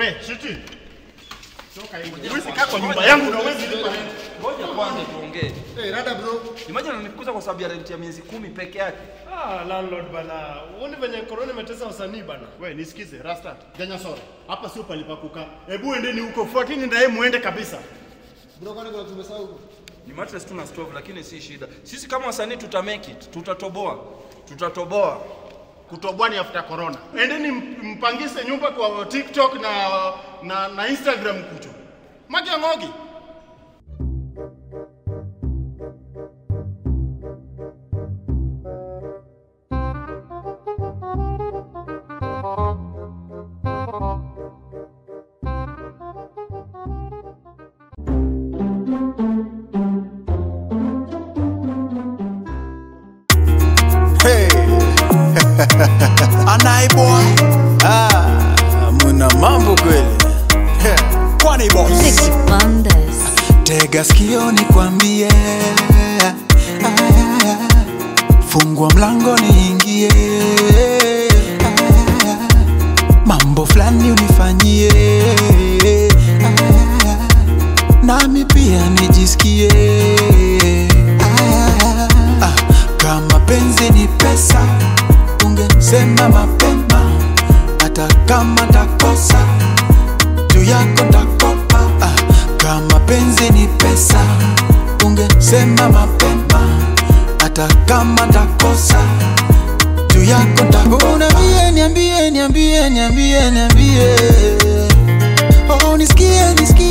Shiti. Toka hivi. Wewe kaa kwa nyumba yangu na wewe lipa rent. Ngoja kwanza tuongee. Rada bro. Imagine unanifukuza kwa sababu ya rent ya miezi 10 peke yake. Landlord bana. Uone venye corona imetesa wasanii bana. Wewe nisikize, Rasta. Janya sore. Hapa sio palipa kukaa. Hebu endeni huko, fuatini ndaye muende kabisa. Bro kwani kuna tumesahau huko? Ni mattress tu na stove lakini si shida. Sisi kama wasanii tutamake it. Tutatoboa. Kutoboa ni after corona. Endeni mpangise nyumba kwa TikTok na Instagram kucho. Maki ngogi. Anai boy, muna mambo kweli. Kwani boss tega sikio nikwambie, fungua mlango niingie, mambo fulani unifanyie, nami pia nijisikie. Kama penzi ni pesa ungesema mapema, hata kama takosa juu yako takopa. Kama penzi ni pesa ungesema mapema, hata kama takosa juu yako takopa. Niambie oh nisikie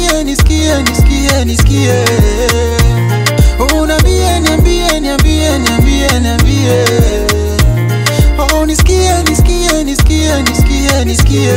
niambie oh nisikie.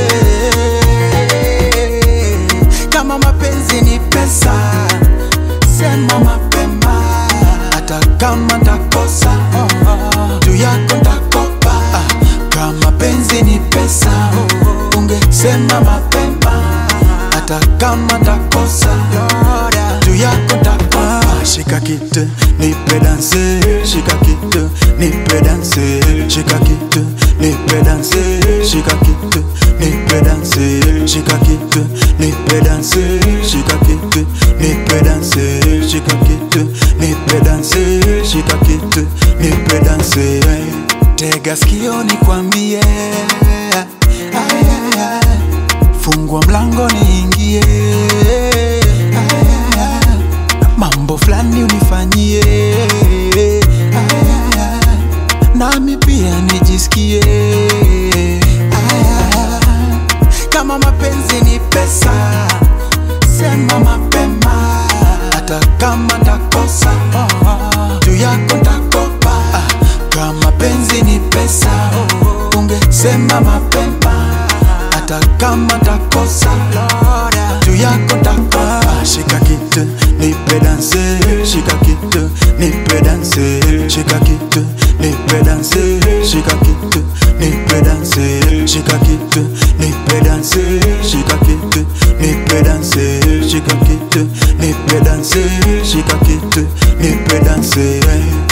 Kama mapenzi ni pesa sema mapema, hata kama takosa juu yako takopa. Kama penzi ni pesa ungesema mapema, hata kama takosa juu yako takopa. Shika kitu nipe danse, shika kitu nipe danse, shika kitu nipe danse, shika kitu nipe danse, shika kitu nipe danse, shika kitu nipe danse, shika kitu nipe danse, shika kitu nipe danse. Tega sikio nikwambie, fungua mlango niingie, mambo fulani unifanyie, nami pia nijisikie. Kama mapenzi ni pesa sema mapema, hata kama takosa juu yako takopa. Kama penzi ni pesa ungesema mapema, hata kama takosa juu yako takopa. Shika kitu nipe danse, shika kitu nipe danse, shika kitu nipe danse, shika kitu nipe danse, shika kitu nipe danse, shika kitu nipe danse, shika kitu nipe danse, shika kitu nipe danse.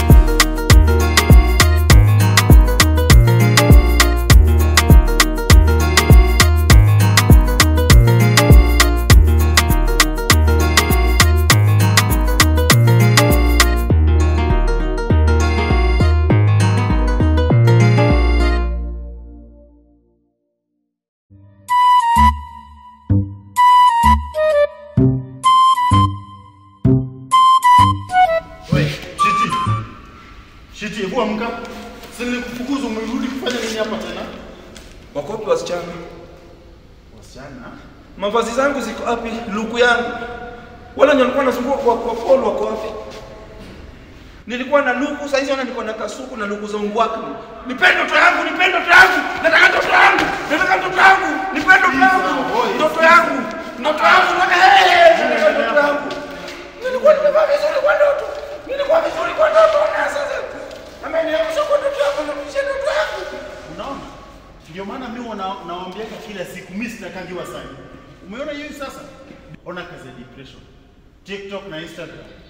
Shiti, hebu amka. Sasa nikufukuza umerudi kufanya nini hapa tena? Wako wapi wasichana? Wasichana? Mavazi zangu ziko wapi? Luku yangu. Wala nilikuwa nasumbua kwa polo wako wapi? Nilikuwa na luku, sasa hizi niko na kasuku na luku za ngwaka. Nipende ndoto yangu. Nataka ndoto yangu. Nipende ndoto yangu. Ndoto yangu. Ndoto yangu. Nilikuwa nimevaa vizuri kwa ndoto. Na sasa ameniamsha kwa ndoto yangu na ndoto yangu. Unaona? Ndio maana mimi nawaambia kila siku mimi sitakangi wasanii. Umeona hiyo sasa? Ona kazi ya depression. TikTok na Instagram.